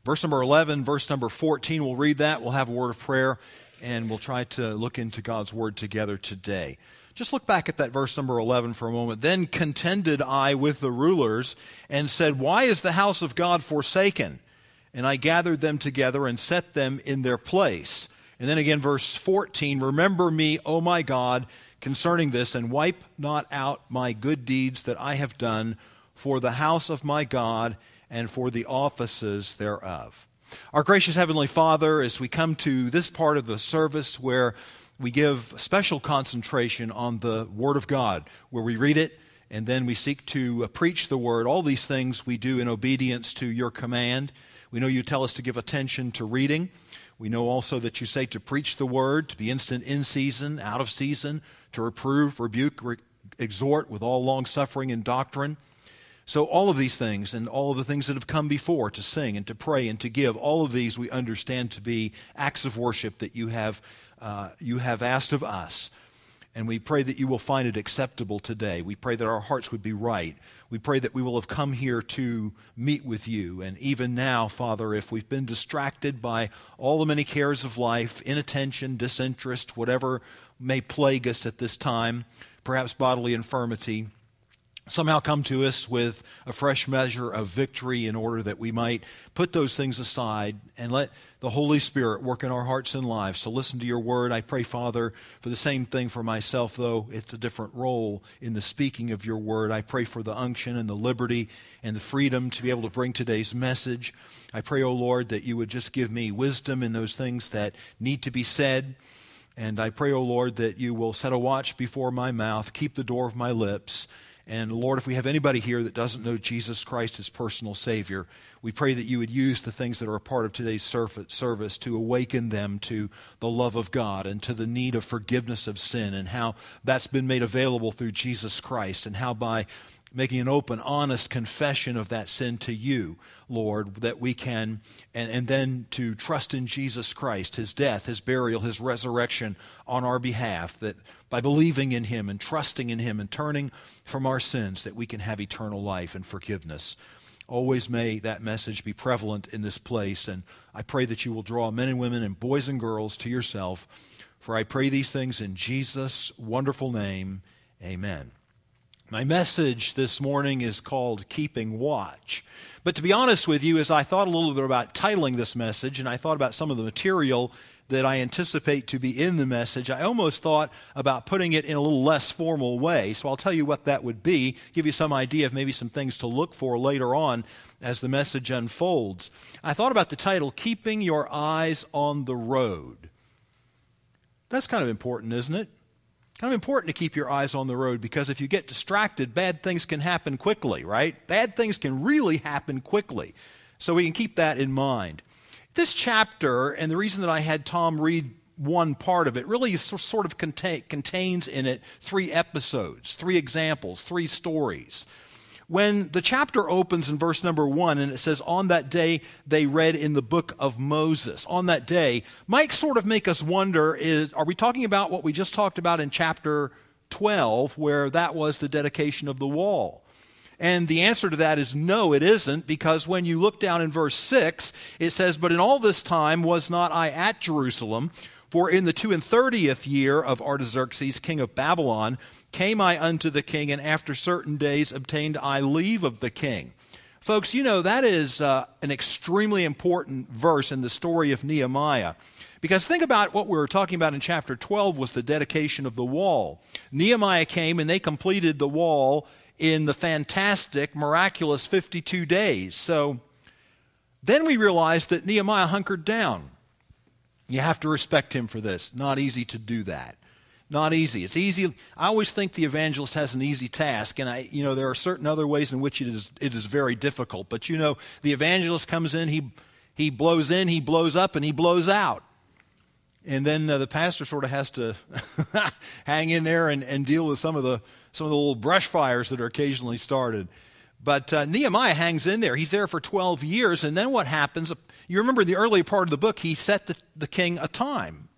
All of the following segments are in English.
verse number 11, verse number 14. We'll read that. We'll have a word of prayer, and we'll try to look into God's word together today. Just look back at that verse number 11 for a moment. Then contended I with the rulers and said, why is the house of God forsaken? And I gathered them together and set them in their place. And then again, verse 14, remember me, O my God, concerning this, and wipe not out my good deeds that I have done for the house of my God and for the offices thereof. Our gracious Heavenly Father, as we come to this part of the service where we give special concentration on the Word of God, where we read it and then we seek to preach the Word, all these things we do in obedience to your command. We know you tell us to give attention to reading. We know also that you say to preach the Word, to be instant in season, out of season, to reprove, rebuke, exhort with all long-suffering and doctrine. So all of these things and all of the things that have come before, to sing and to pray and to give, all of these we understand to be acts of worship that you have asked of us. And we pray that you will find it acceptable today. We pray that our hearts would be right. We pray that we will have come here to meet with you. And even now, Father, if we've been distracted by all the many cares of life, inattention, disinterest, whatever may plague us at this time, perhaps bodily infirmity, somehow come to us with a fresh measure of victory in order that we might put those things aside and let the Holy Spirit work in our hearts and lives. So listen to your word. I pray, Father, for the same thing for myself, though it's a different role in the speaking of your word. I pray for the unction and the liberty and the freedom to be able to bring today's message. I pray, O Lord, that you would just give me wisdom in those things that need to be said. And I pray, O Lord, that you will set a watch before my mouth, keep the door of my lips. And Lord, if we have anybody here that doesn't know Jesus Christ as personal Savior, we pray that you would use the things that are a part of today's service to awaken them to the love of God and to the need of forgiveness of sin, and how that's been made available through Jesus Christ, and how by making an open, honest confession of that sin to you, Lord, that we can, and then to trust in Jesus Christ, his death, his burial, his resurrection on our behalf, that by believing in him and trusting in him and turning from our sins, that we can have eternal life and forgiveness. Always may that message be prevalent in this place, and I pray that you will draw men and women and boys and girls to yourself. For I pray these things in Jesus' wonderful name. Amen. My message this morning is called Keeping Watch. But to be honest with you, as I thought a little bit about titling this message, and I thought about some of the material that I anticipate to be in the message, I almost thought about putting it in a little less formal way. So I'll tell you what that would be, give you some idea of maybe some things to look for later on as the message unfolds. I thought about the title, Keeping Your Eyes on the Road. That's kind of important, isn't it? Kind of important to keep your eyes on the road, because if you get distracted, bad things can happen quickly, right? Bad things can really happen quickly. So we can keep that in mind. This chapter, and the reason that I had Tom read one part of it, really sort of contains in it 3 episodes, 3 examples, 3 stories. When the chapter opens in verse number 1 and it says, on that day they read in the book of Moses. On that day might sort of make us wonder, are we talking about what we just talked about in chapter 12, where that was the dedication of the wall? And the answer to that is no, it isn't, because when you look down in verse 6, it says, but in all this time was not I at Jerusalem, for in the 32nd year of Artaxerxes, king of Babylon, came I unto the king, and after certain days obtained I leave of the king. Folks, you know, that is an extremely important verse in the story of Nehemiah. Because think about what we were talking about in chapter 12 was the dedication of the wall. Nehemiah came and they completed the wall in the fantastic, miraculous 52 days. So then we realized that Nehemiah hunkered down. You have to respect him for this. Not easy to do that. Not easy. It's easy. I always think the evangelist has an easy task, and there are certain other ways in which it is very difficult. But the evangelist comes in, he blows in, he blows up, and he blows out. And then the pastor sort of has to hang in there and deal with some of the little brush fires that are occasionally started. But Nehemiah hangs in there. He's there for 12 years, and then what happens? You remember in the early part of the book, he set the king a time.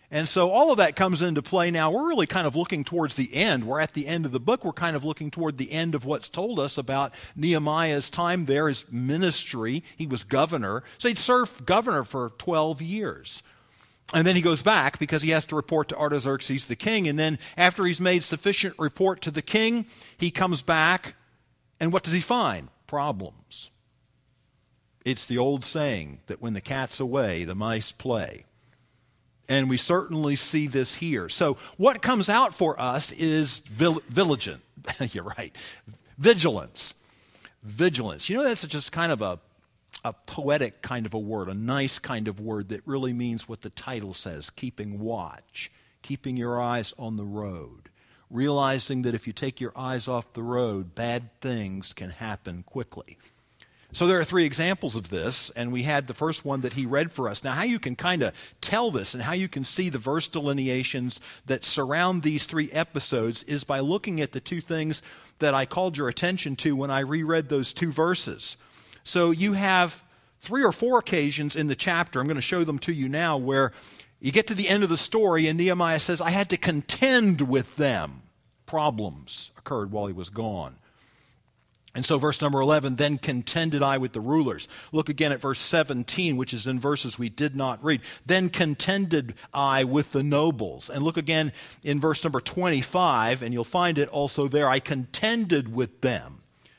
And so all of that comes into play now. We're really kind of looking towards the end. We're at the end of the book. We're kind of looking toward the end of what's told us about Nehemiah's time there, his ministry. He was governor. So he'd served governor for 12 years. And then he goes back because he has to report to Artaxerxes the king. And then after he's made sufficient report to the king, he comes back. And what does he find? Problems. It's the old saying that when the cat's away, the mice play. And we certainly see this here. So what comes out for us is vigilance. You're right. Vigilance. Vigilance. You know, that's just kind of a poetic kind of a word, a nice kind of word that really means what the title says, keeping watch, keeping your eyes on the road, realizing that if you take your eyes off the road, bad things can happen quickly. So there are 3 examples of this, and we had the first one that he read for us. Now, how you can kind of tell this and how you can see the verse delineations that surround these 3 episodes is by looking at the 2 things that I called your attention to when I reread those 2 verses. So you have 3 or 4 occasions in the chapter, I'm going to show them to you now, where you get to the end of the story and Nehemiah says, I had to contend with them. Problems occurred while he was gone. And so verse number 11, then contended I with the rulers. Look again at verse 17, which is in verses we did not read. Then contended I with the nobles. And look again in verse number 25, and you'll find it also there. I contended with them.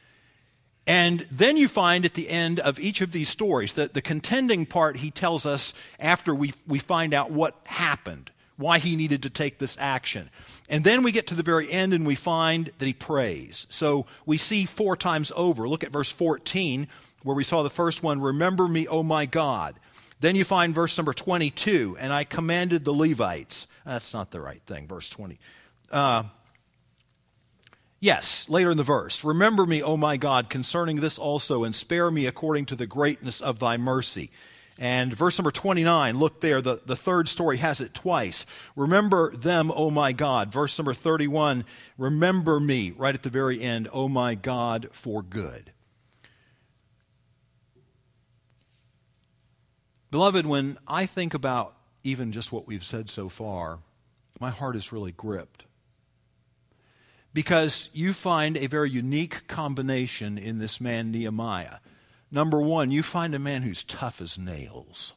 And then you find at the end of each of these stories that the contending part he tells us after we find out what happened, why he needed to take this action. And then we get to the very end and we find that he prays. So we see 4 times over. Look at verse 14 where we saw the first one, remember me, O my God. Then you find verse number 22, and I commanded the Levites. That's not the right thing, verse 20. Yes, later in the verse, remember me, O my God, concerning this also, and spare me according to the greatness of thy mercy. And verse number 29, look there, the third story has it twice. Remember them, O my God. Verse number 31, remember me, right at the very end, O my God, for good. Beloved, when I think about even just what we've said so far, my heart is really gripped. Because you find a very unique combination in this man Nehemiah. Number one, you find a man who's tough as nails.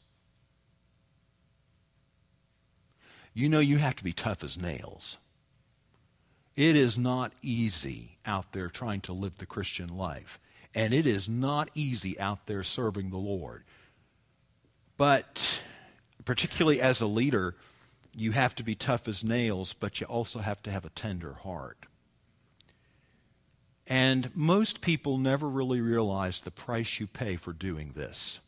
You know you have to be tough as nails. It is not easy out there trying to live the Christian life. And it is not easy out there serving the Lord. But particularly as a leader, you have to be tough as nails, but you also have to have a tender heart. And most people never really realize the price you pay for doing this.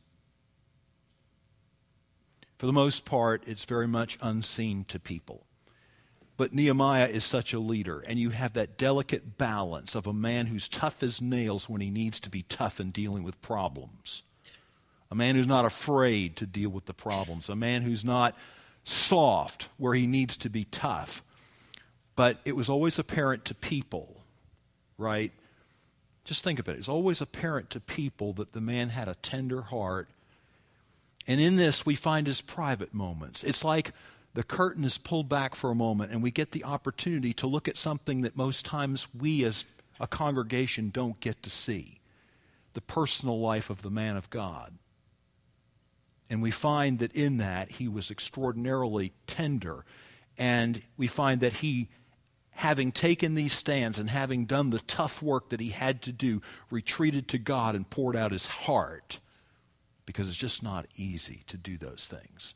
For the most part, it's very much unseen to people. But Nehemiah is such a leader, and you have that delicate balance of a man who's tough as nails when he needs to be tough in dealing with problems. A man who's not afraid to deal with the problems. A man who's not soft where he needs to be tough. But it was always apparent to people, right? Just think about it. It's always apparent to people that the man had a tender heart. And in this, we find his private moments. It's like the curtain is pulled back for a moment, and we get the opportunity to look at something that most times we as a congregation don't get to see. The personal life of the man of God. And we find that in that, he was extraordinarily tender. And we find that he, having taken these stands and having done the tough work that he had to do, retreated to God and poured out his heart, because it's just not easy to do those things.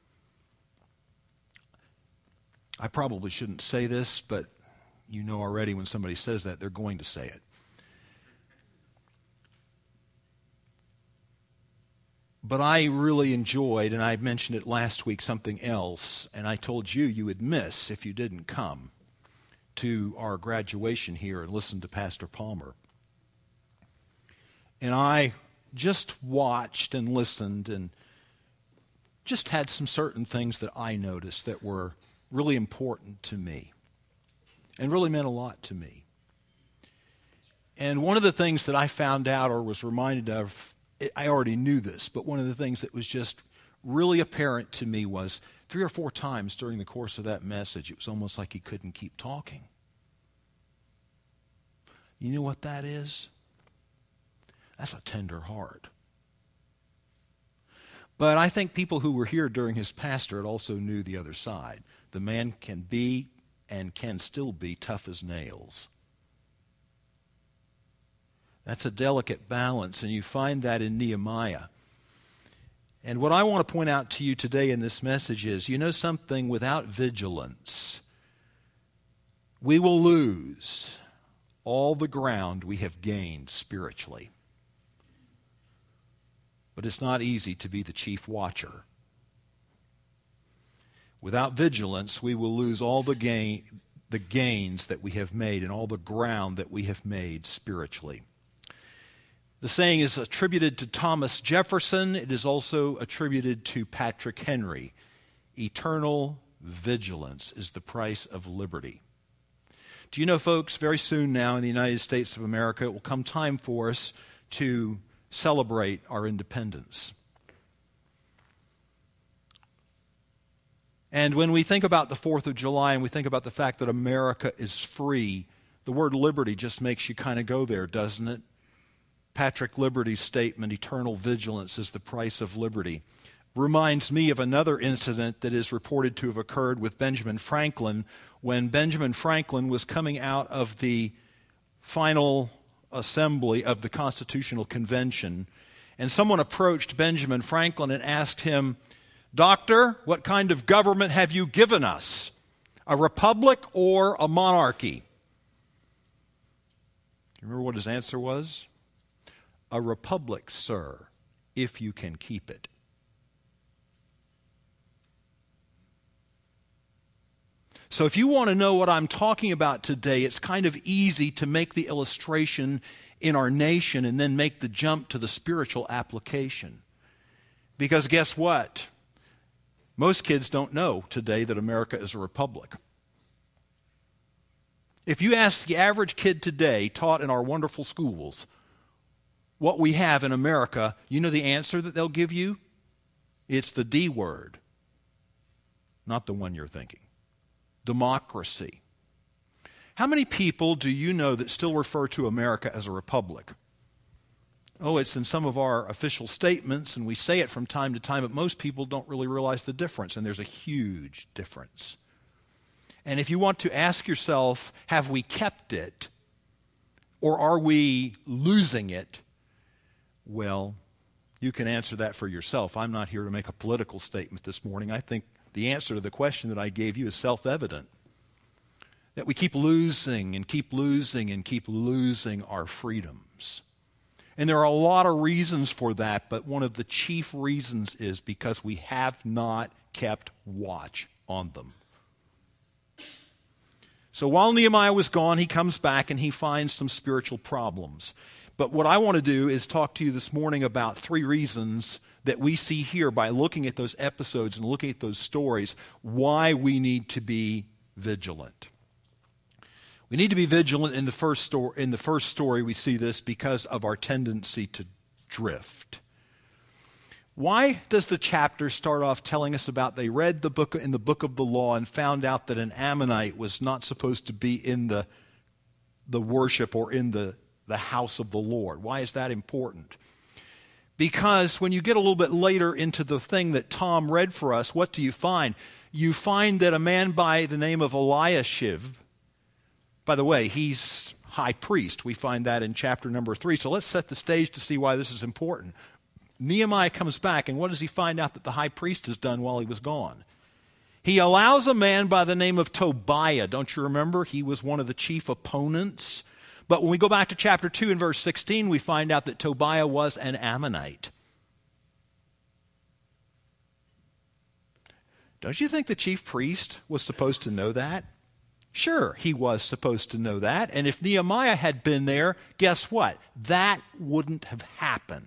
I probably shouldn't say this, but you know already when somebody says that, they're going to say it. But I really enjoyed, and I mentioned it last week, something else, and I told you you would miss if you didn't come to our graduation here and listen to Pastor Palmer. And I just watched and listened and just had some certain things that I noticed that were really important to me and really meant a lot to me. And one of the things that I found out or was reminded of, I already knew this, but one of the things that was just really apparent to me was 3 or 4 times during the course of that message, it was almost like he couldn't keep talking. You know what that is? That's a tender heart. But I think people who were here during his pastorate also knew the other side. The man can be and can still be tough as nails. That's a delicate balance, and you find that in Nehemiah. And what I want to point out to you today in this message is, you know something, without vigilance, we will lose all the ground we have gained spiritually. But it's not easy to be the chief watcher. Without vigilance, we will lose all the gains that we have made and all the ground that we have made spiritually. The saying is attributed to Thomas Jefferson. It is also attributed to Patrick Henry. Eternal vigilance is the price of liberty. Do you know, folks, very soon now in the United States of America, it will come time for us to celebrate our independence. And when we think about the 4th of July and we think about the fact that America is free, the word liberty just makes you kind of go there, doesn't it? Patrick Liberty's statement, eternal vigilance is the price of liberty, reminds me of another incident that is reported to have occurred with Benjamin Franklin when Benjamin Franklin was coming out of the final assembly of the Constitutional Convention, and someone approached Benjamin Franklin and asked him, "Doctor, what kind of government have you given us? A republic or a monarchy?" You remember what his answer was? "A republic, sir, if you can keep it." So if you want to know what I'm talking about today, it's kind of easy to make the illustration in our nation and then make the jump to the spiritual application. Because guess what? Most kids don't know today that America is a republic. If you ask the average kid today, taught in our wonderful schools, what we have in America, you know the answer that they'll give you? It's the D word, not the one you're thinking. Democracy. How many people do you know that still refer to America as a republic? Oh, it's in some of our official statements, and we say it from time to time, but most people don't really realize the difference, and there's a huge difference. And if you want to ask yourself, have we kept it, or are we losing it? Well, you can answer that for yourself. I'm not here to make a political statement this morning. I think the answer to the question that I gave you is self-evident. That we keep losing and keep losing and keep losing our freedoms. And there are a lot of reasons for that, but one of the chief reasons is because we have not kept watch on them. So while Nehemiah was gone, he comes back and he finds some spiritual problems. But what I want to do is talk to you this morning about 3 reasons that we see here by looking at those episodes and looking at those stories, why we need to be vigilant. We need to be vigilant in the first story. We see this because of our tendency to drift. Why does the chapter start off telling us about they read the book in the book of the law and found out that an Ammonite was not supposed to be in the worship or in the house of the Lord? Why is that important? Because when you get a little bit later into the thing that Tom read for us, what do you find? You find that a man by the name of Eliashib, by the way, he's high priest. We find that in chapter number 3. So let's set the stage to see why this is important. Nehemiah comes back, and what does he find out that the high priest has done while he was gone? He allows a man by the name of Tobiah. Don't you remember? He was one of the chief opponents. But when we go back to chapter 2 and verse 16, we find out that Tobiah was an Ammonite. Don't you think the chief priest was supposed to know that? Sure, he was supposed to know that. And if Nehemiah had been there, guess what? That wouldn't have happened.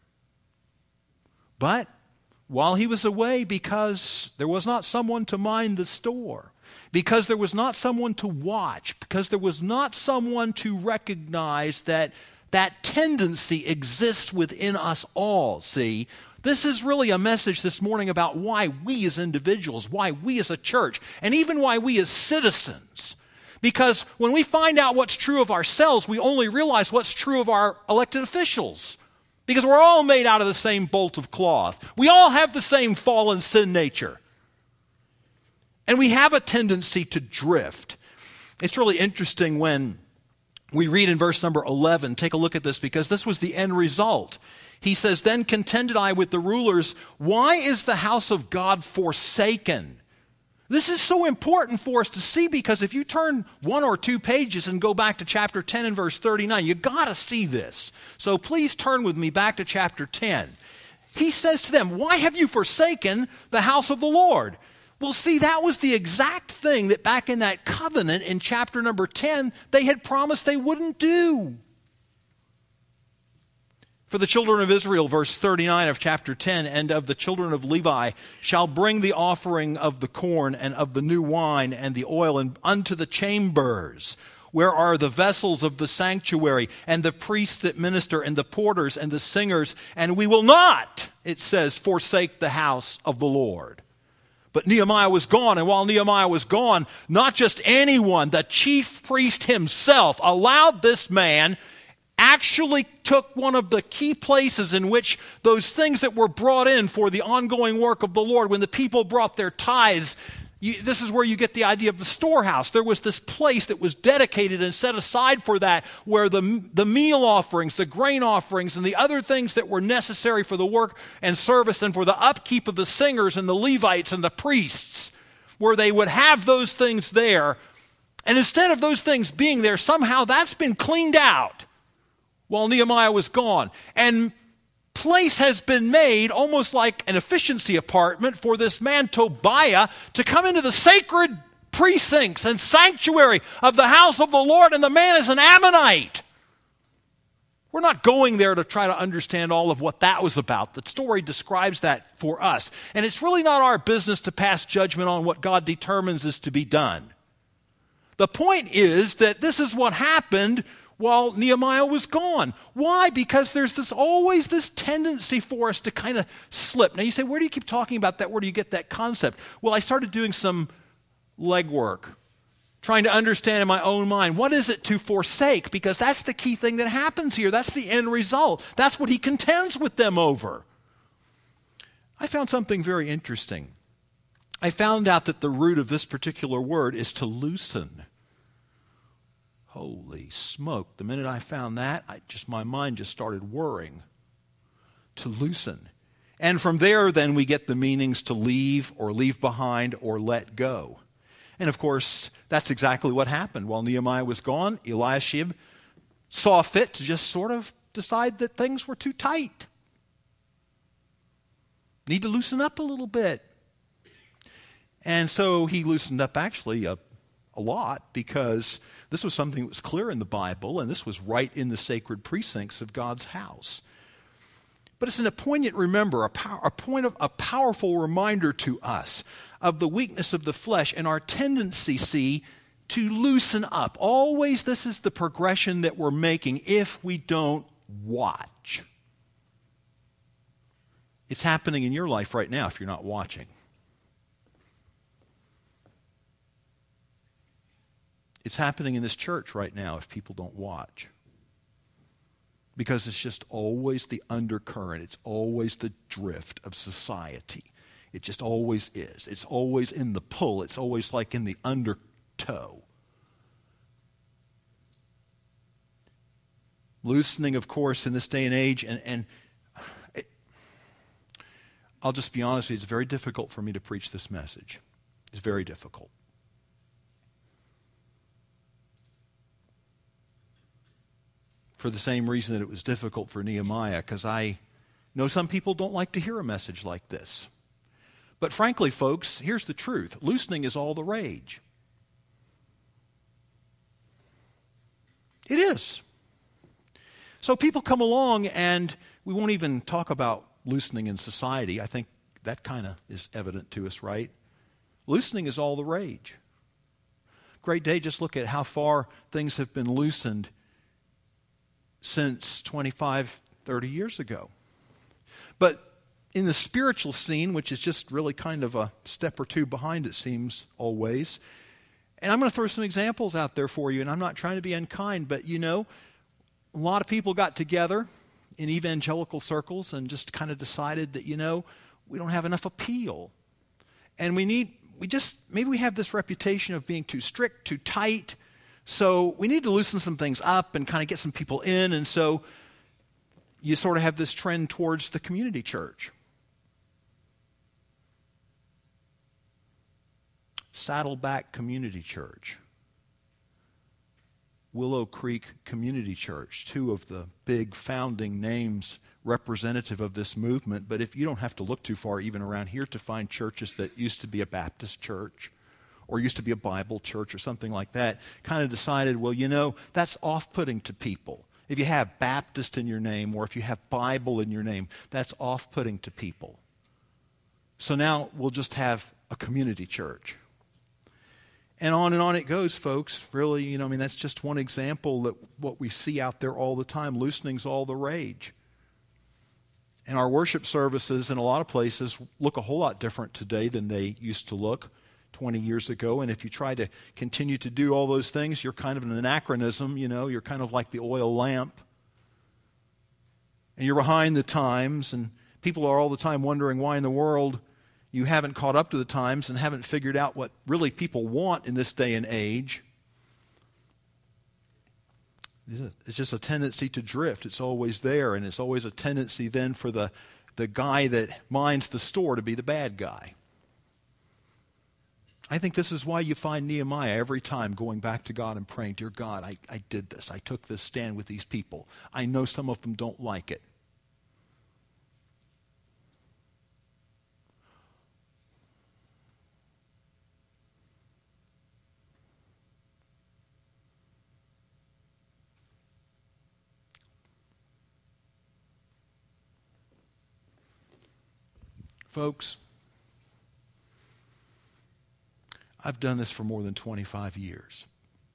But while he was away, because there was not someone to mind the store, because there was not someone to watch, because there was not someone to recognize that that tendency exists within us all, see, This is really a message this morning about why we as individuals, why we as a church, and even why we as citizens. Because when we find out what's true of ourselves, we only realize what's true of our elected officials. Because we're all made out of the same bolt of cloth. We all have the same fallen sin nature. And we have a tendency to drift. It's really interesting when we read in verse number 11, take a look at this, because this was the end result. He says, "Then contended I with the rulers, why is the house of God forsaken?" This is so important for us to see, because if you turn 1 or 2 pages and go back to chapter 10 and verse 39, you got to see this. So please turn with me back to chapter 10. He says to them, "Why have you forsaken the house of the Lord?" Well, see, that was the exact thing that back in that covenant in chapter number 10, they had promised they wouldn't do. For the children of Israel, verse 39 of chapter 10, "And of the children of Levi shall bring the offering of the corn and of the new wine and the oil and unto the chambers, where are the vessels of the sanctuary, and the priests that minister, and the porters and the singers, and we will not," it says, "forsake the house of the Lord." But Nehemiah was gone, and while Nehemiah was gone, not just anyone, the chief priest himself allowed this man, actually took one of the key places in which those things that were brought in for the ongoing work of the Lord, when the people brought their tithes, this is where you get the idea of the storehouse. There was this place that was dedicated and set aside for that, where the meal offerings, the grain offerings, and the other things that were necessary for the work and service and for the upkeep of the singers and the Levites and the priests, where they would have those things there. And instead of those things being there, somehow that's been cleaned out while Nehemiah was gone. And place has been made almost like an efficiency apartment for this man Tobiah to come into the sacred precincts and sanctuary of the house of the Lord, and the man is an Ammonite. We're not going there to try to understand all of what that was about. The story describes that for us. And it's really not our business to pass judgment on what God determines is to be done. The point is that this is what happened while Nehemiah was gone. Why? Because there's always this tendency for us to kind of slip. Now you say, where do you keep talking about that? Where do you get that concept? Well, I started doing some legwork, trying to understand in my own mind, what is it to forsake? Because that's the key thing that happens here. That's the end result. That's what he contends with them over. I found something very interesting. I found out that the root of this particular word is to loosen. Holy smoke. The minute I found that, my mind just started whirring. To loosen. And from there, then, we get the meanings to leave or leave behind or let go. And of course, that's exactly what happened. While Nehemiah was gone, Eliashib saw fit to just sort of decide that things were too tight. Need to loosen up a little bit. And so he loosened up actually a lot, because this was something that was clear in the Bible, and this was right in the sacred precincts of God's house. But it's a poignant a powerful reminder to us of the weakness of the flesh and our tendency, to loosen up. Always this is the progression that we're making if we don't watch. It's happening in your life right now if you're not watching. It's happening in this church right now if people don't watch. Because it's just always the undercurrent. It's always the drift of society. It just always is. It's always in the pull. It's always like in the undertow. Loosening, of course, in this day and age, I'll just be honest with you, it's very difficult for me to preach this message. It's very difficult. For the same reason that it was difficult for Nehemiah, because I know some people don't like to hear a message like this. But frankly, folks, here's the truth. Loosening is all the rage. It is. So people come along, and we won't even talk about loosening in society. I think that kind of is evident to us, right? Loosening is all the rage. Great day, just look at how far things have been loosened since 25, 30 years ago. But in the spiritual scene, which is just really kind of a step or two behind, it seems, always. And I'm going to throw some examples out there for you, and I'm not trying to be unkind, but a lot of people got together in evangelical circles and just kind of decided that, we don't have enough appeal. And maybe we have this reputation of being too strict, too tight, so we need to loosen some things up and kind of get some people in, and so you sort of have this trend towards the community church. Saddleback Community Church, Willow Creek Community Church, two of the big founding names representative of this movement. But if you don't have to look too far even around here to find churches that used to be a Baptist church or used to be a Bible church or something like that, kind of decided, well, that's off-putting to people. If you have Baptist in your name or if you have Bible in your name, that's off-putting to people. So now we'll just have a community church. And on it goes, folks. Really, that's just one example that what we see out there all the time. Loosening's all the rage. And our worship services in a lot of places look a whole lot different today than they used to look 20 years ago. And if you try to continue to do all those things, you're kind of an anachronism, you're kind of like the oil lamp. And you're behind the times, and people are all the time wondering why in the world you haven't caught up to the times and haven't figured out what really people want in this day and age. It's just a tendency to drift. It's always there, and it's always a tendency then for the guy that minds the store to be the bad guy. I think this is why you find Nehemiah every time going back to God and praying, "Dear God, I did this. I took this stand with these people. I know some of them don't like it. Folks, I've done this for more than 25 years.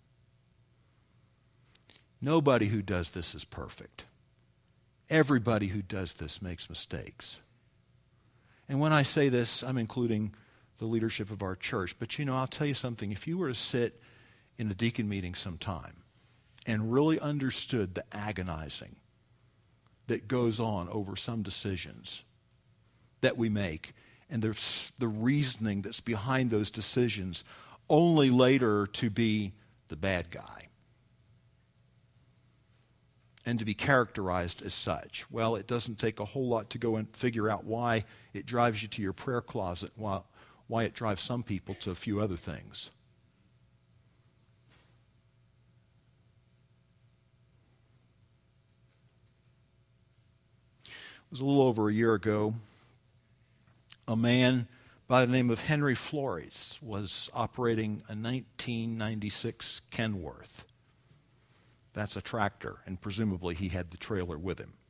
Nobody who does this is perfect. Everybody who does this makes mistakes. And when I say this, I'm including the leadership of our church. But I'll tell you something. If you were to sit in a deacon meeting sometime and really understood the agonizing that goes on over some decisions that we make, and the reasoning that's behind those decisions, only later to be the bad guy and to be characterized as such. Well, it doesn't take a whole lot to go and figure out why it drives you to your prayer closet, why it drives some people to a few other things. It was a little over a year ago. A man by the name of Henry Flores was operating a 1996 Kenworth. That's a tractor, and presumably he had the trailer with him.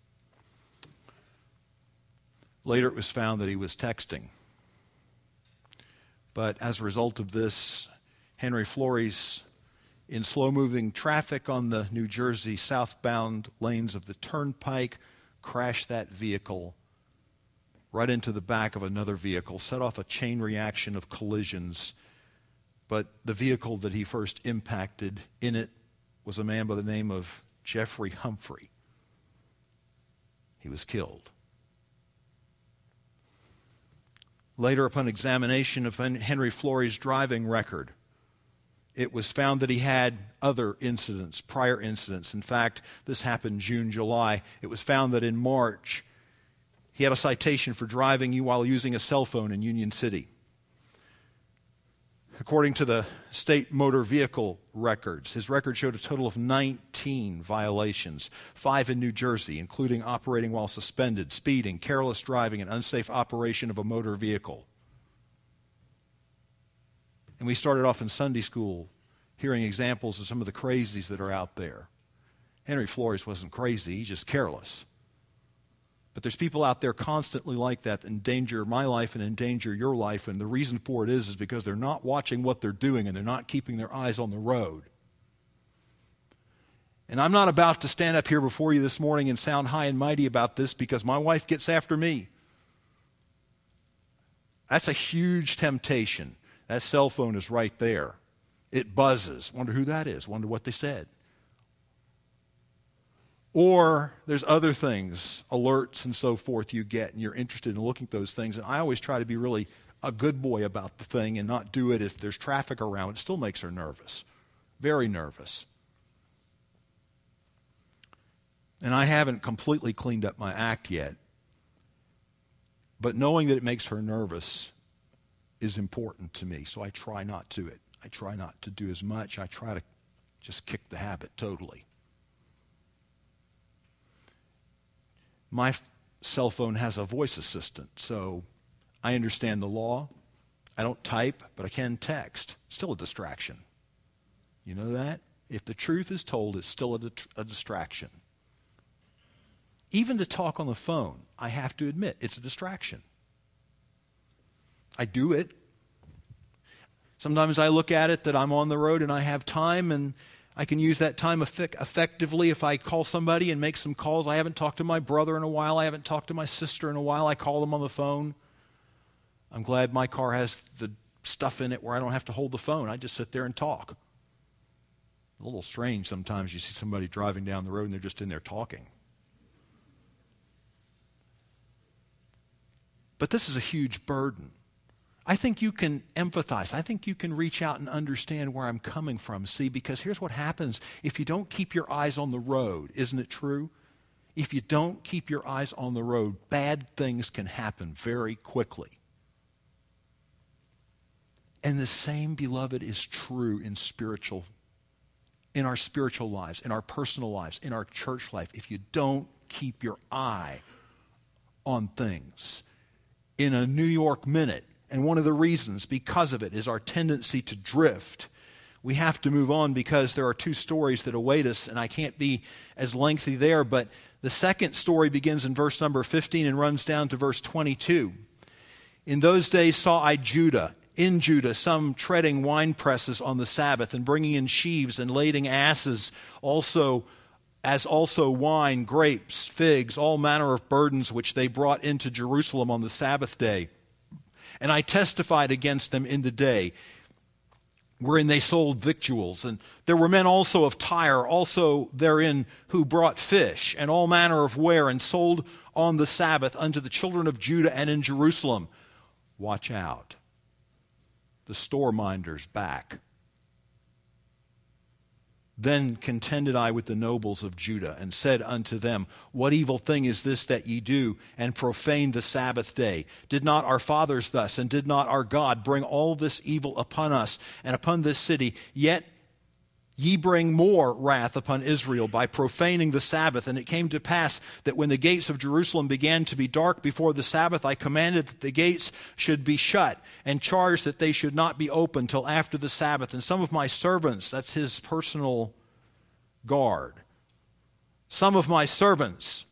Later it was found that he was texting. But as a result of this, Henry Flores, in slow-moving traffic on the New Jersey southbound lanes of the Turnpike, crashed that vehicle right into the back of another vehicle, set off a chain reaction of collisions. But the vehicle that he first impacted in it was a man by the name of Jeffrey Humphrey. He was killed. Later, upon examination of Henry Flores' driving record, it was found that he had other incidents, prior incidents. In fact, this happened June, July. It was found that in March, he had a citation for driving while using a cell phone in Union City. According to the state motor vehicle records, his record showed a total of 19 violations, 5 in New Jersey, including operating while suspended, speeding, careless driving, and unsafe operation of a motor vehicle. And we started off in Sunday school hearing examples of some of the crazies that are out there. Henry Flores wasn't crazy, he's just careless. But there's people out there constantly like that endanger my life and endanger your life, and the reason for it is because they're not watching what they're doing and they're not keeping their eyes on the road. And I'm not about to stand up here before you this morning and sound high and mighty about this because my wife gets after me. That's a huge temptation. That cell phone is right there. It buzzes. Wonder who that is. Wonder what they said. Or there's other things, alerts and so forth you get, and you're interested in looking at those things. And I always try to be really a good boy about the thing and not do it if there's traffic around. It still makes her nervous. Very nervous. And I haven't completely cleaned up my act yet. But knowing that it makes her nervous is important to me, so I try not to it. I try not to do as much. I try to just kick the habit totally. My cell phone has a voice assistant, so I understand the law. I don't type, but I can text. Still a distraction. You know that? If the truth is told, it's still a distraction. Even to talk on the phone, I have to admit, it's a distraction. I do it. Sometimes I look at it that I'm on the road and I have time, and I can use that time effectively if I call somebody and make some calls. I haven't talked to my brother in a while. I haven't talked to my sister in a while. I call them on the phone. I'm glad my car has the stuff in it where I don't have to hold the phone. I just sit there and talk. A little strange sometimes you see somebody driving down the road and they're just in there talking. But this is a huge burden. I think you can empathize. I think you can reach out and understand where I'm coming from. See, because here's what happens if you don't keep your eyes on the road. Isn't it true? If you don't keep your eyes on the road, bad things can happen very quickly. And the same, beloved, is true in our spiritual lives, in our personal lives, in our church life. If you don't keep your eye on things. In a New York minute, and one of the reasons because of it is our tendency to drift. We have to move on because there are two stories that await us, and I can't be as lengthy there, but the second story begins in verse number 15 and runs down to verse 22. In those days saw I in Judah, some treading wine presses on the Sabbath and bringing in sheaves and lading asses, also wine, grapes, figs, all manner of burdens which they brought into Jerusalem on the Sabbath day. And I testified against them in the day, wherein they sold victuals. And there were men also of Tyre, also therein, who brought fish and all manner of ware, and sold on the Sabbath unto the children of Judah and in Jerusalem. Watch out. The store minders back. Then contended I with the nobles of Judah, and said unto them, What evil thing is this that ye do, and profane the Sabbath day? Did not our fathers thus, and did not our God bring all this evil upon us, and upon this city? Yet ye bring more wrath upon Israel by profaning the Sabbath. And it came to pass that when the gates of Jerusalem began to be dark before the Sabbath, I commanded that the gates should be shut, and charged that they should not be opened till after the Sabbath. And some of my servants, that's his personal guard, some of my servants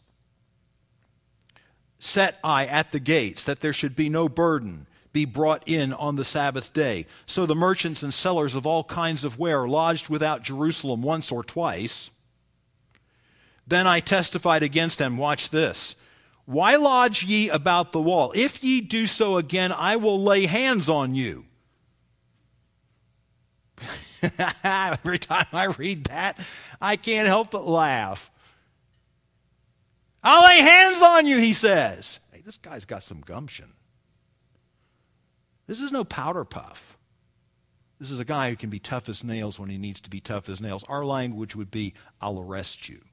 set I at the gates, that there should be no burden be brought in on the Sabbath day. So the merchants and sellers of all kinds of ware lodged without Jerusalem once or twice. Then I testified against them, watch this, Why lodge ye about the wall? If ye do so again, I will lay hands on you. Every time I read that, I can't help but laugh. I'll lay hands on you, he says. Hey, this guy's got some gumption. This is no powder puff. This is a guy who can be tough as nails when he needs to be tough as nails. Our language would be, I'll arrest you.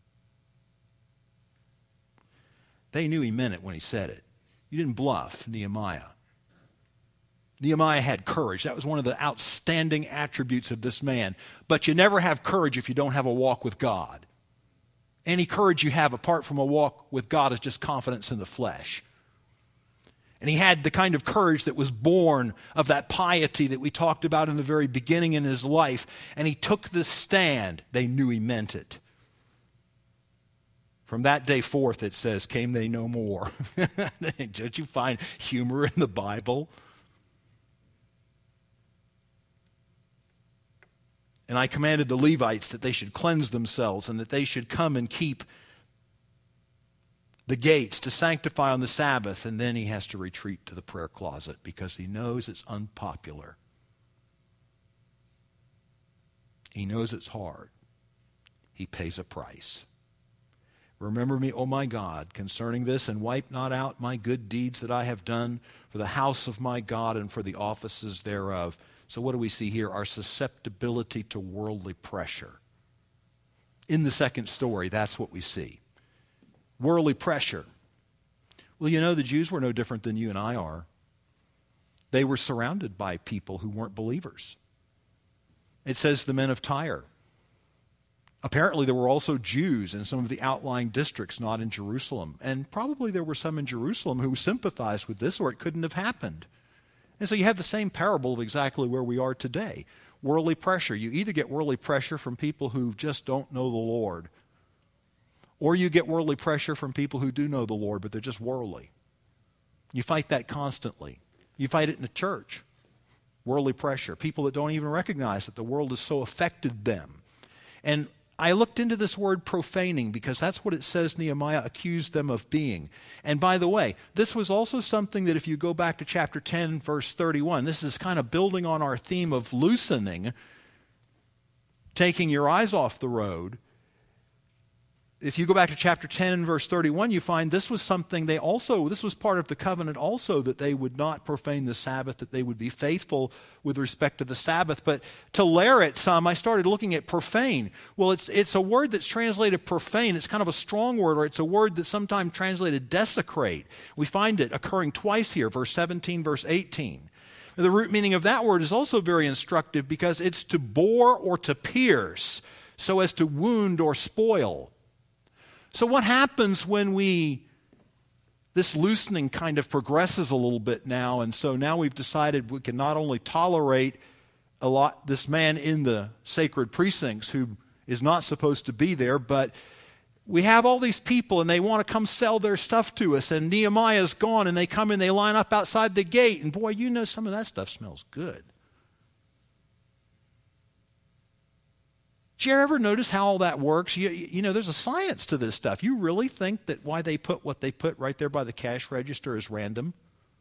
They knew he meant it when he said it. You didn't bluff, Nehemiah. Nehemiah had courage. That was one of the outstanding attributes of this man. But you never have courage if you don't have a walk with God. Any courage you have apart from a walk with God is just confidence in the flesh. And he had the kind of courage that was born of that piety that we talked about in the very beginning in his life. And he took this stand. They knew he meant it. From that day forth, it says, came they no more. Don't you find humor in the Bible? And I commanded the Levites that they should cleanse themselves and that they should come and keep the gates to sanctify on the Sabbath, and then he has to retreat to the prayer closet because he knows it's unpopular. He knows it's hard. He pays a price. Remember me, O my God, concerning this, and wipe not out my good deeds that I have done for the house of my God and for the offices thereof. So what do we see here? Our susceptibility to worldly pressure. In the second story, that's what we see. Worldly pressure. Well, you know, the Jews were no different than you and I are. They were surrounded by people who weren't believers. It says the men of Tyre. Apparently there were also Jews in some of the outlying districts, not in Jerusalem. And probably there were some in Jerusalem who sympathized with this, or it couldn't have happened. And so you have the same parable of exactly where we are today. Worldly pressure. You either get worldly pressure from people who just don't know the Lord, or you get worldly pressure from people who do know the Lord, but they're just worldly. You fight that constantly. You fight it in the church. Worldly pressure. People that don't even recognize that the world has so affected them. And I looked into this word profaning because that's what it says Nehemiah accused them of being. And by the way, this was also something that if you go back to chapter 10, verse 31, this is kind of building on our theme of loosening, taking your eyes off the road. If you go back to chapter 10 and verse 31, you find this was something this was part of the covenant also, that they would not profane the Sabbath, that they would be faithful with respect to the Sabbath. But to layer it some, I started looking at profane. Well, it's a word that's translated profane. It's kind of a strong word, or it's a word that's sometimes translated desecrate. We find it occurring twice here, verse 17, verse 18. The root meaning of that word is also very instructive because it's to bore or to pierce, so as to wound or spoil. So what happens when this loosening kind of progresses a little bit now, and so now we've decided we can not only tolerate this man in the sacred precincts who is not supposed to be there, but we have all these people and they want to come sell their stuff to us, and Nehemiah's gone and they come in, they line up outside the gate, and boy, you know some of that stuff smells good. Did you ever notice how all that works? You know, there's a science to this stuff. You really think that why they put what they put right there by the cash register is random?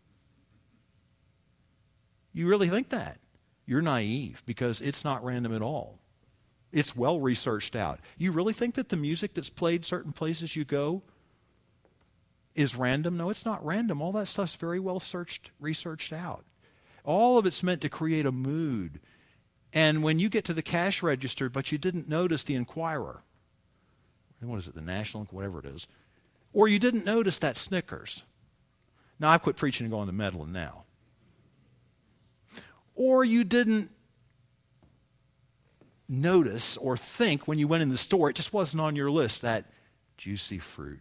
You really think that? You're naive, because it's not random at all. It's well researched out. You really think that the music that's played certain places you go is random? No, it's not random. All that stuff's very well researched out. All of it's meant to create a mood. And when you get to the cash register, but you didn't notice the Enquirer, what is it, the National, whatever it is, or you didn't notice that Snickers. Now, I've quit preaching and going to meddling now. Or you didn't notice or think when you went in the store, it just wasn't on your list, that juicy fruit.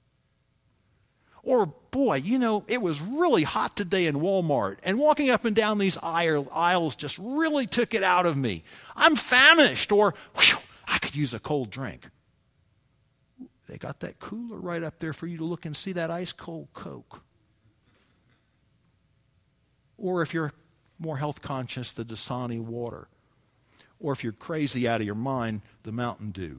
Or, boy, you know, it was really hot today in Walmart, and walking up and down these aisles just really took it out of me. I'm famished, or, whew, I could use a cold drink. They got that cooler right up there for you to look and see that ice cold Coke. Or if you're more health conscious, the Dasani water. Or if you're crazy out of your mind, the Mountain Dew.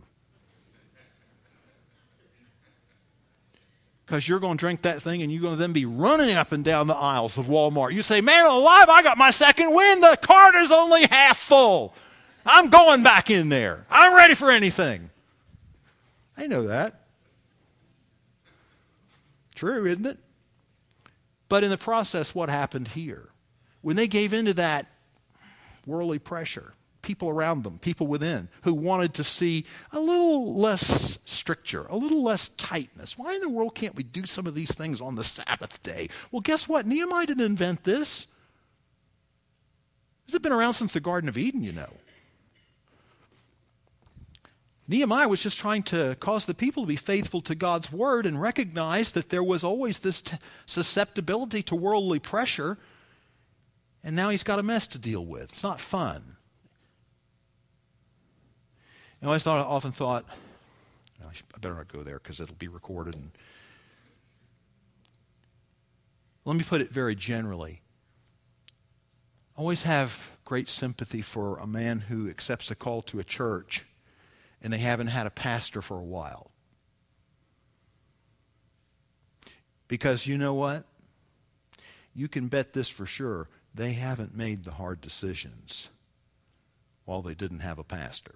Because you're going to drink that thing and you're going to then be running up and down the aisles of Walmart. You say, man alive, I got my second win. The cart is only half full. I'm going back in there. I'm ready for anything. I know that. True, isn't it? But in the process, what happened here? When they gave into that worldly pressure, people around them, people within, who wanted to see a little less stricture, a little less tightness. Why in the world can't we do some of these things on the Sabbath day? Well, guess what? Nehemiah didn't invent this. This has been around since the Garden of Eden, you know. Nehemiah was just trying to cause the people to be faithful to God's word and recognize that there was always this susceptibility to worldly pressure, and now he's got a mess to deal with. It's not fun. You know, I often thought, I better not go there because it'll be recorded. And let me put it very generally. I always have great sympathy for a man who accepts a call to a church, and they haven't had a pastor for a while. Because you know what? You can bet this for sure. They haven't made the hard decisions while they didn't have a pastor.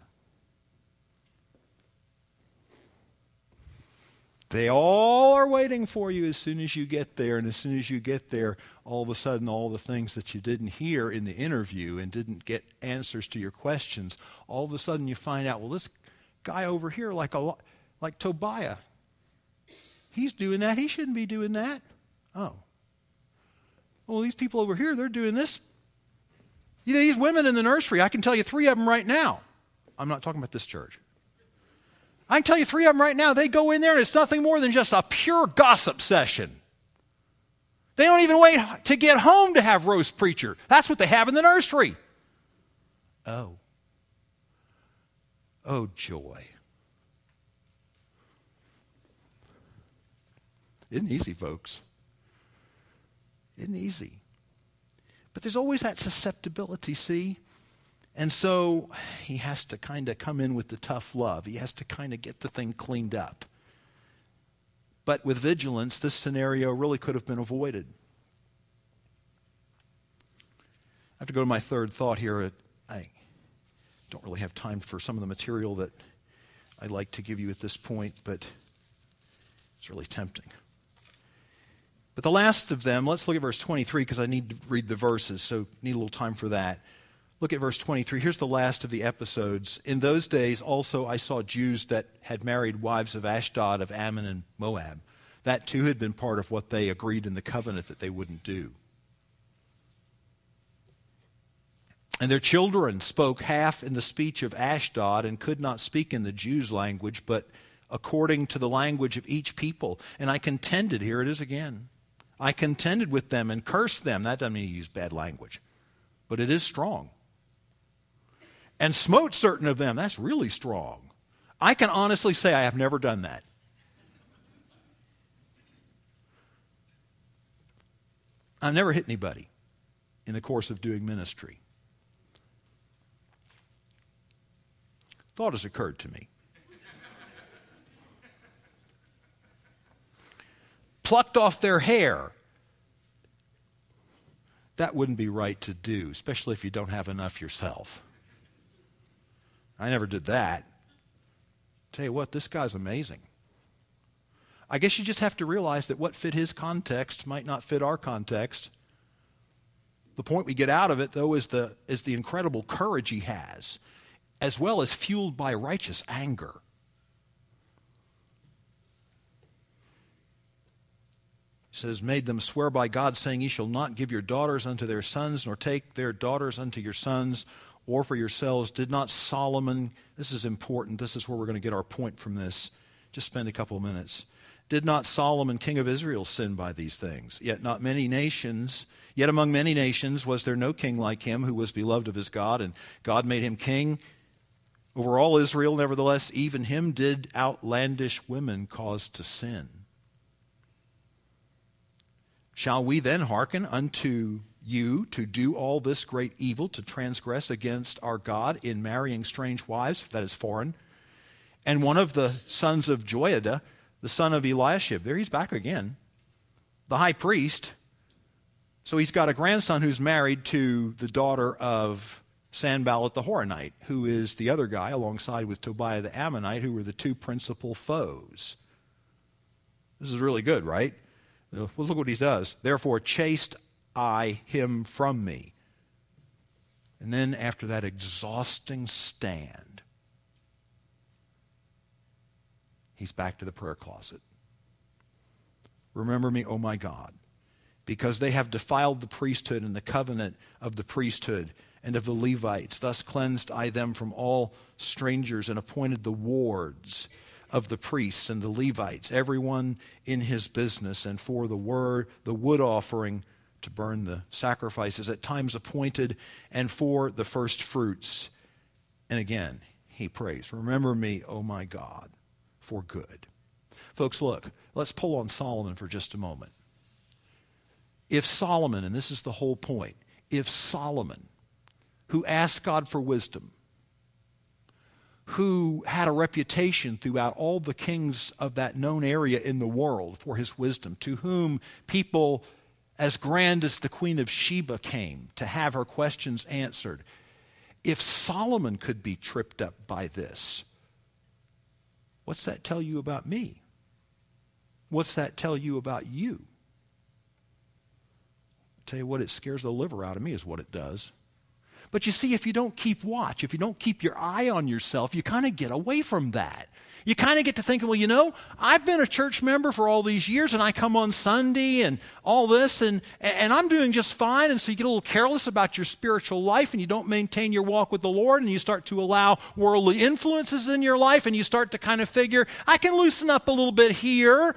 They all are waiting for you as soon as you get there. And as soon as you get there, all of a sudden, all the things that you didn't hear in the interview and didn't get answers to your questions, all of a sudden you find out, well, this guy over here, like Tobiah, he's doing that. He shouldn't be doing that. Oh. Well, these people over here, they're doing this. You know, these women in the nursery, I can tell you 3 of them right now. I'm not talking about this church. I can tell you 3 of them right now, they go in there and it's nothing more than just a pure gossip session. They don't even wait to get home to have roast preacher. That's what they have in the nursery. Oh. Oh, joy. Isn't easy, folks. Isn't easy. But there's always that susceptibility, see? And so he has to kind of come in with the tough love. He has to kind of get the thing cleaned up. But with vigilance, this scenario really could have been avoided. I have to go to my third thought here. I don't really have time for some of the material that I'd like to give you at this point, but it's really tempting. But the last of them, let's look at verse 23 because I need to read the verses, so need a little time for that. Look at verse 23. Here's the last of the episodes. In those days also I saw Jews that had married wives of Ashdod, of Ammon, and Moab. That too had been part of what they agreed in the covenant that they wouldn't do. And their children spoke half in the speech of Ashdod and could not speak in the Jews' language, but according to the language of each people. And I contended, here it is again, I contended with them and cursed them. That doesn't mean you use bad language, but it is strong. And smote certain of them. That's really strong. I can honestly say I have never done that. I've never hit anybody in the course of doing ministry. Thought has occurred to me. Plucked off their hair. That wouldn't be right to do, especially if you don't have enough yourself. I never did that. Tell you what, this guy's amazing. I guess you just have to realize that what fit his context might not fit our context. The point we get out of it, though, is the incredible courage he has, as well as fueled by righteous anger. He says, made them swear by God, saying, ye shall not give your daughters unto their sons, nor take their daughters unto your sons, or for yourselves. Did not Solomon, this is important, this is where we're going to get our point from this. Just spend a couple of minutes. Did not Solomon, king of Israel, sin by these things? Yet among many nations was there no king like him, who was beloved of his God, and God made him king over all Israel. Nevertheless, even him did outlandish women cause to sin. Shall we then hearken unto you to do all this great evil, to transgress against our God in marrying strange wives, that is foreign? And one of the sons of Joiada, the son of Eliashib, there he's back again, the high priest. So he's got a grandson who's married to the daughter of Sanballat the Horonite, who is the other guy alongside with Tobiah the Ammonite, who were the two principal foes. This is really good, right? Well, look what he does. Therefore chased I him from me. And then after that exhausting stand, he's back to the prayer closet. Remember me, O my God, because they have defiled the priesthood and the covenant of the priesthood and of the Levites. Thus cleansed I them from all strangers and appointed the wards of the priests and the Levites, everyone in his business, and for the wood offering to burn the sacrifices at times appointed, and for the first fruits. And again, he prays, remember me, O my God, for good. Folks, look, let's pull on Solomon for just a moment. If Solomon, and this is the whole point, if Solomon, who asked God for wisdom, who had a reputation throughout all the kings of that known area in the world for his wisdom, to whom people as grand as the Queen of Sheba came to have her questions answered. If Solomon could be tripped up by this, what's that tell you about me? What's that tell you about you? I'll tell you what, it scares the liver out of me is what it does. But you see, if you don't keep watch, if you don't keep your eye on yourself, you kind of get away from that. You kind of get to thinking, well, I've been a church member for all these years, and I come on Sunday and all this, and I'm doing just fine. And so you get a little careless about your spiritual life, and you don't maintain your walk with the Lord, and you start to allow worldly influences in your life, and you start to kind of figure, I can loosen up a little bit here.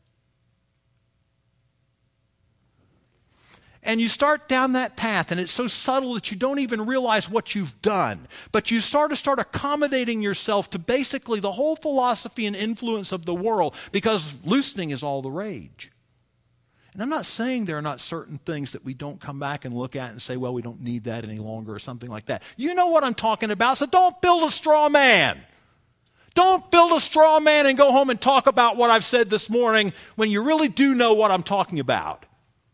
And you start down that path, and it's so subtle that you don't even realize what you've done. But you start accommodating yourself to basically the whole philosophy and influence of the world, because loosening is all the rage. And I'm not saying there are not certain things that we don't come back and look at and say, well, we don't need that any longer or something like that. You know what I'm talking about, so don't build a straw man. Don't build a straw man and go home and talk about what I've said this morning when you really do know what I'm talking about.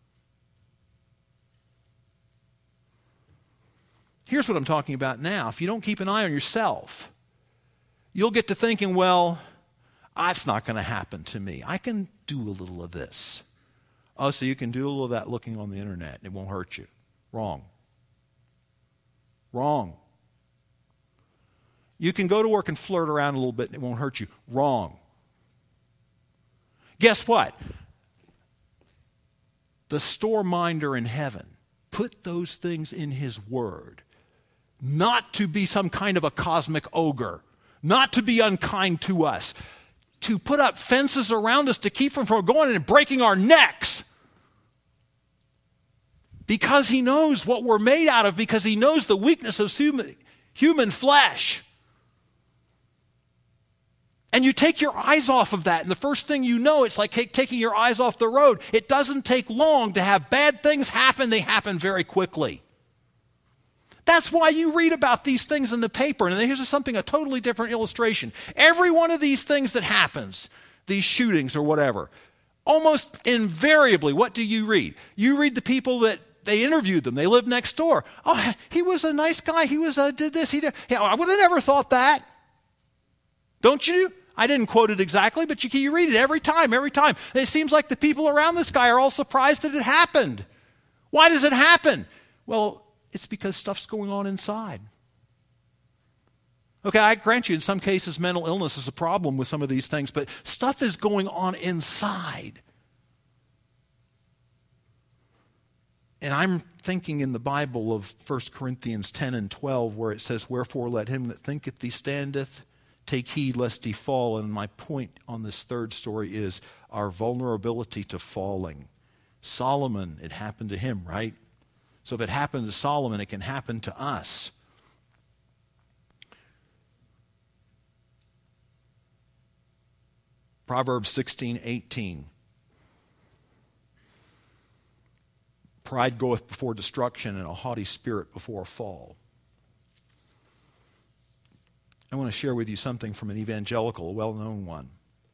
Here's what I'm talking about now. If you don't keep an eye on yourself, you'll get to thinking, well, that's not going to happen to me. I can do a little of this. Oh, so you can do a little of that looking on the internet and it won't hurt you. Wrong. Wrong. You can go to work and flirt around a little bit and it won't hurt you. Wrong. Guess what? The store minder in heaven put those things in his word. Not to be some kind of a cosmic ogre, not to be unkind to us, to put up fences around us to keep from going and breaking our necks. Because he knows what we're made out of, because he knows the weakness of human flesh. And you take your eyes off of that, and the first thing you know, it's like taking your eyes off the road. It doesn't take long to have bad things happen. They happen very quickly. That's why you read about these things in the paper. And here's a totally different illustration. Every one of these things that happens, these shootings or whatever, almost invariably, what do you read? You read the people that they interviewed them. They lived next door. Oh, he was a nice guy. He did this. He did. Yeah, I would have never thought that. Don't you? I didn't quote it exactly, but you read it every time. It seems like the people around this guy are all surprised that it happened. Why does it happen? Well, it's because stuff's going on inside. Okay, I grant you in some cases mental illness is a problem with some of these things, but stuff is going on inside. And I'm thinking in the Bible of 1 Corinthians 10 and 12 where it says, wherefore let him that thinketh he standeth take heed lest he fall. And my point on this third story is our vulnerability to falling. Solomon, it happened to him, right? So if it happened to Solomon, it can happen to us. Proverbs 16:18. Pride goeth before destruction, and a haughty spirit before a fall. I want to share with you something from an evangelical, a well-known one.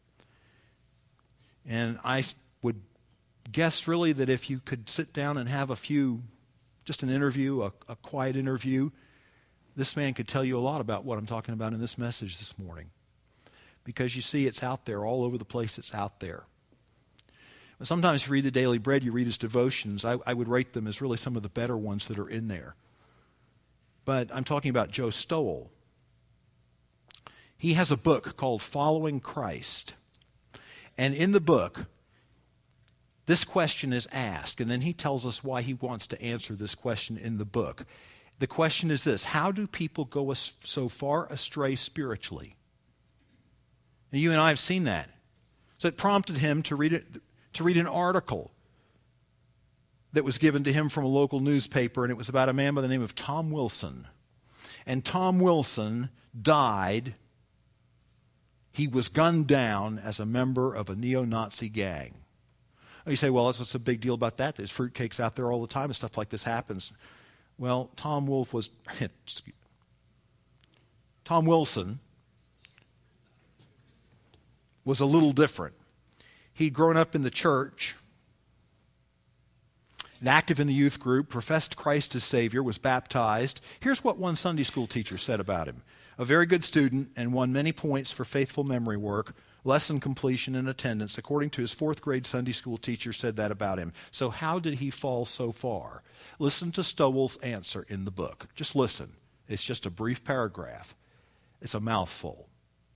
And I would guess really that if you could sit down and have just an interview, a quiet interview, this man could tell you a lot about what I'm talking about in this message this morning. Because you see, it's out there, all over the place it's out there. But sometimes you read the Daily Bread, you read his devotions. I would rate them as really some of the better ones that are in there. But I'm talking about Joe Stowell. He has a book called Following Christ. And in the book, this question is asked, and then he tells us why he wants to answer this question in the book. The question is this: how do people go so far astray spiritually? And you and I have seen that. So it prompted him to read an article that was given to him from a local newspaper, and it was about a man by the name of Tom Wilson. And Tom Wilson died. He was gunned down as a member of a neo-Nazi gang. You say, well, what's a big deal about that? There's fruitcakes out there all the time and stuff like this happens. Well, Tom Wilson was a little different. He'd grown up in the church, and active in the youth group, professed Christ as Savior, was baptized. Here's what one Sunday school teacher said about him. A very good student and won many points for faithful memory work, lesson completion, and attendance. According to his fourth grade Sunday school teacher said that about him. So how did he fall so far? Listen to Stowell's answer in the book. Just listen. It's just a brief paragraph. It's a mouthful.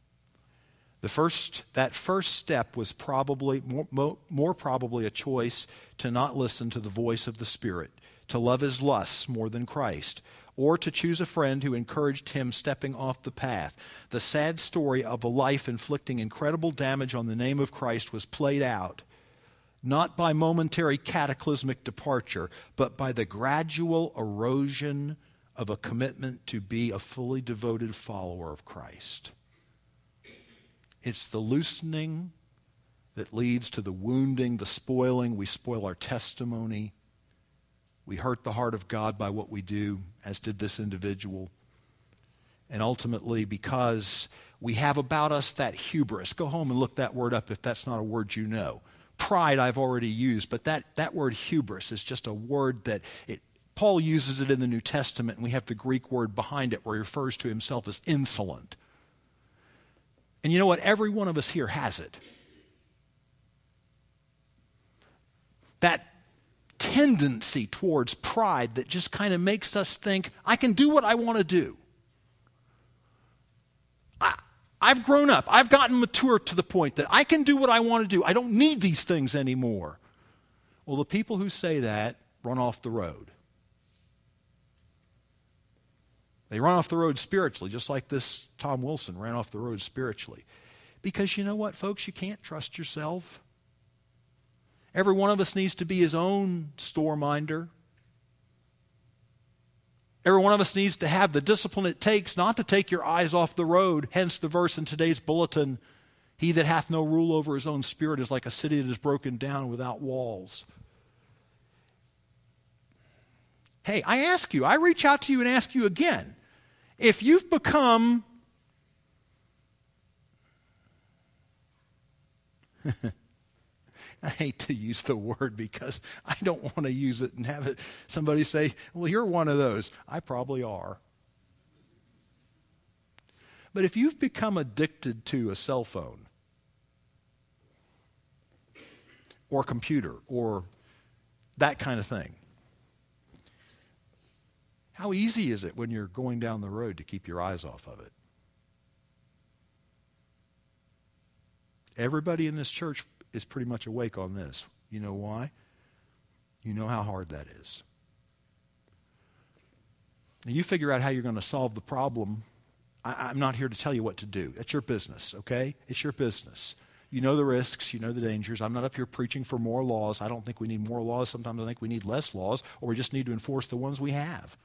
That first step was probably more probably a choice to not listen to the voice of the Spirit, to love his lusts more than Christ, or to choose a friend who encouraged him stepping off the path. The sad story of a life inflicting incredible damage on the name of Christ was played out, not by momentary cataclysmic departure, but by the gradual erosion of a commitment to be a fully devoted follower of Christ. It's the loosening that leads to the wounding, the spoiling. We spoil our testimony. We hurt the heart of God by what we do, as did this individual. And ultimately, because we have about us that hubris. Go home and look that word up if that's not a word you know. Pride I've already used, but that word hubris is just a word that Paul uses it in the New Testament, and we have the Greek word behind it where he refers to himself as insolent. And you know what? Every one of us here has it. That tendency towards pride that just kind of makes us think, I can do what I want to do. I've grown up. I've gotten mature to the point that I can do what I want to do. I don't need these things anymore. Well, the people who say that run off the road. They run off the road spiritually, just like this Tom Wilson ran off the road spiritually. Because you know what, folks? You can't trust yourself. Every one of us needs to be his own store minder. Every one of us needs to have the discipline it takes not to take your eyes off the road. Hence the verse in today's bulletin, he that hath no rule over his own spirit is like a city that is broken down without walls. Hey, I reach out to you and ask you again. If you've become I hate to use the word because I don't want to use it and have it somebody say, well, you're one of those. I probably are. But if you've become addicted to a cell phone or computer or that kind of thing, how easy is it when you're going down the road to keep your eyes off of it? Everybody in this church is pretty much awake on this. You know why? You know how hard that is. And you figure out how you're going to solve the problem. I'm not here to tell you what to do. That's your business, okay? It's your business. You know the risks. You know the dangers. I'm not up here preaching for more laws. I don't think we need more laws. Sometimes I think we need less laws, or we just need to enforce the ones we have.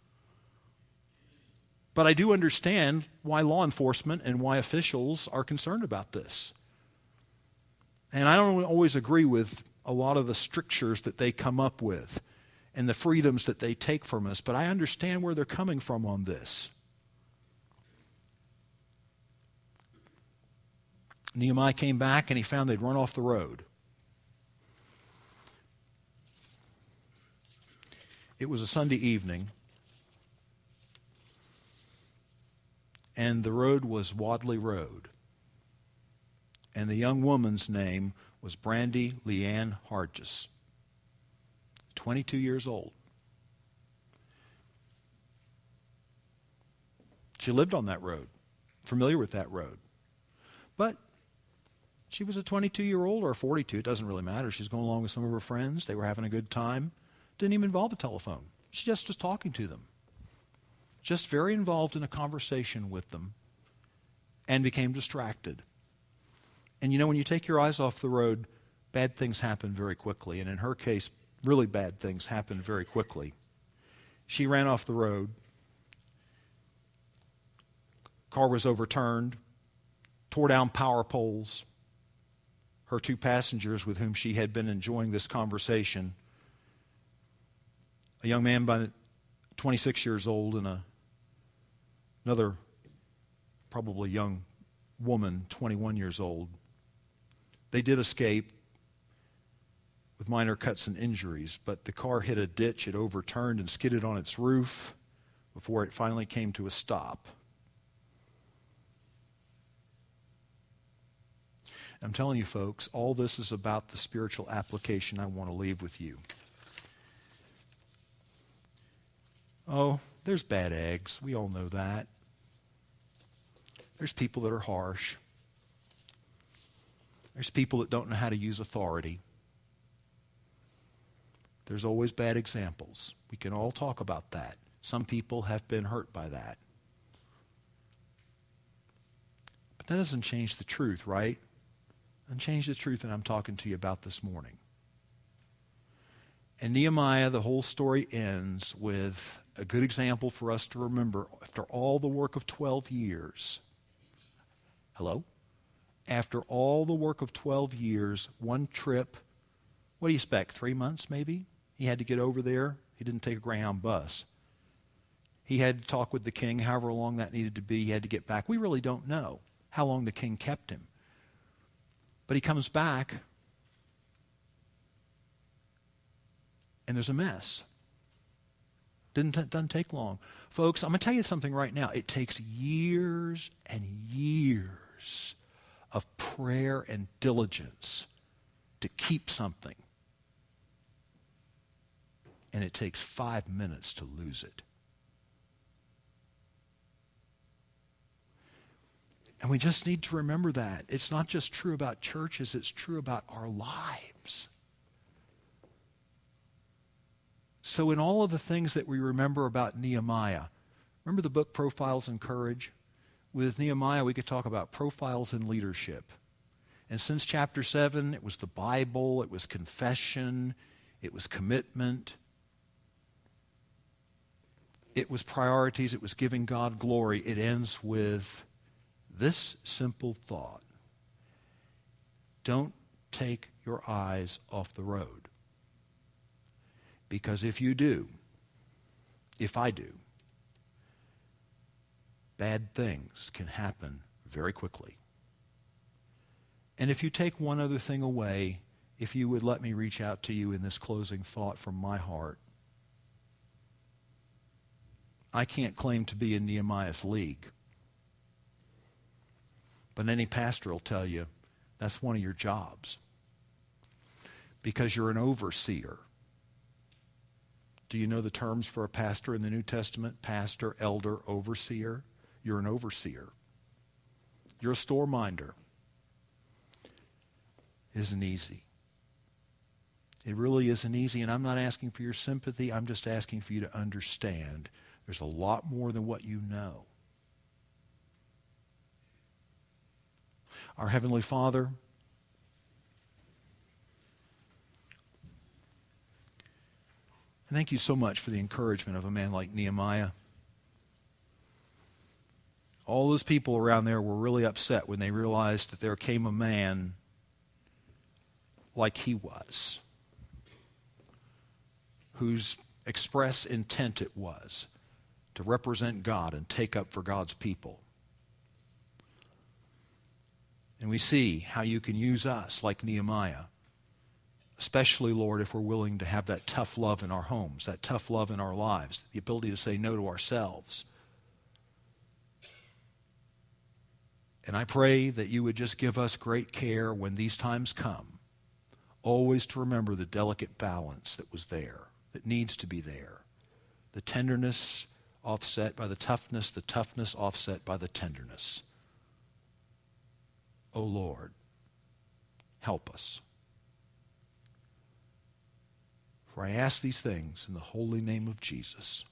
But I do understand why law enforcement and why officials are concerned about this. And I don't always agree with a lot of the strictures that they come up with and the freedoms that they take from us, but I understand where they're coming from on this. Nehemiah came back and he found they'd run off the road. It was a Sunday evening, and the road was Wadley Road. And the young woman's name was Brandy Leanne Hargis, 22 years old. She lived on that road, familiar with that road. But she was a 22-year-old or a 42, it doesn't really matter. She's going along with some of her friends. They were having a good time. Didn't even involve a telephone. She just was talking to them. Just very involved in a conversation with them and became distracted. And you know, when you take your eyes off the road, bad things happen very quickly. And in her case, really bad things happened very quickly. She ran off the road. Car was overturned, tore down power poles. Her two passengers with whom she had been enjoying this conversation, a young man by 26 years old and another probably young woman, 21 years old, They did escape with minor cuts and injuries, but the car hit a ditch, it overturned and skidded on its roof before it finally came to a stop. I'm telling you, folks, all this is about the spiritual application I want to leave with you. Oh, there's bad eggs. We all know that. There's people that are harsh. There's people that don't know how to use authority. There's always bad examples. We can all talk about that. Some people have been hurt by that. But that doesn't change the truth, right? And change the truth that I'm talking to you about this morning. And Nehemiah, the whole story ends with a good example for us to remember. After all the work of 12 years, hello? After all the work of 12 years, one trip, what do you expect, 3 months maybe? He had to get over there. He didn't take a Greyhound bus. He had to talk with the king, however long that needed to be. He had to get back. We really don't know how long the king kept him. But he comes back, and there's a mess. Doesn't take long. Folks, I'm going to tell you something right now. It takes years and years of prayer and diligence to keep something. And it takes 5 minutes to lose it. And we just need to remember that. It's not just true about churches, it's true about our lives. So in all of the things that we remember about Nehemiah, remember the book Profiles in Courage? With Nehemiah, we could talk about profiles in leadership. And since chapter 7, it was the Bible, it was confession, it was commitment, it was priorities, it was giving God glory. It ends with this simple thought: don't take your eyes off the road. Because if you do, if I do, bad things can happen very quickly. And if you take one other thing away, if you would let me reach out to you in this closing thought from my heart, I can't claim to be in Nehemiah's league. But any pastor will tell you that's one of your jobs. Because you're an overseer. Do you know the terms for a pastor in the New Testament? Pastor, elder, overseer. You're an overseer. You're a store minder. Isn't easy. It really isn't easy, and I'm not asking for your sympathy. I'm just asking for you to understand there's a lot more than what you know. Our Heavenly Father, thank you so much for the encouragement of a man like Nehemiah. All those people around there were really upset when they realized that there came a man like he was, whose express intent it was to represent God and take up for God's people. And we see how you can use us like Nehemiah, especially, Lord, if we're willing to have that tough love in our homes, that tough love in our lives, the ability to say no to ourselves. And I pray that you would just give us great care when these times come, always to remember the delicate balance that was there, that needs to be there. The tenderness offset by the toughness offset by the tenderness. Oh Lord, help us. For I ask these things in the holy name of Jesus.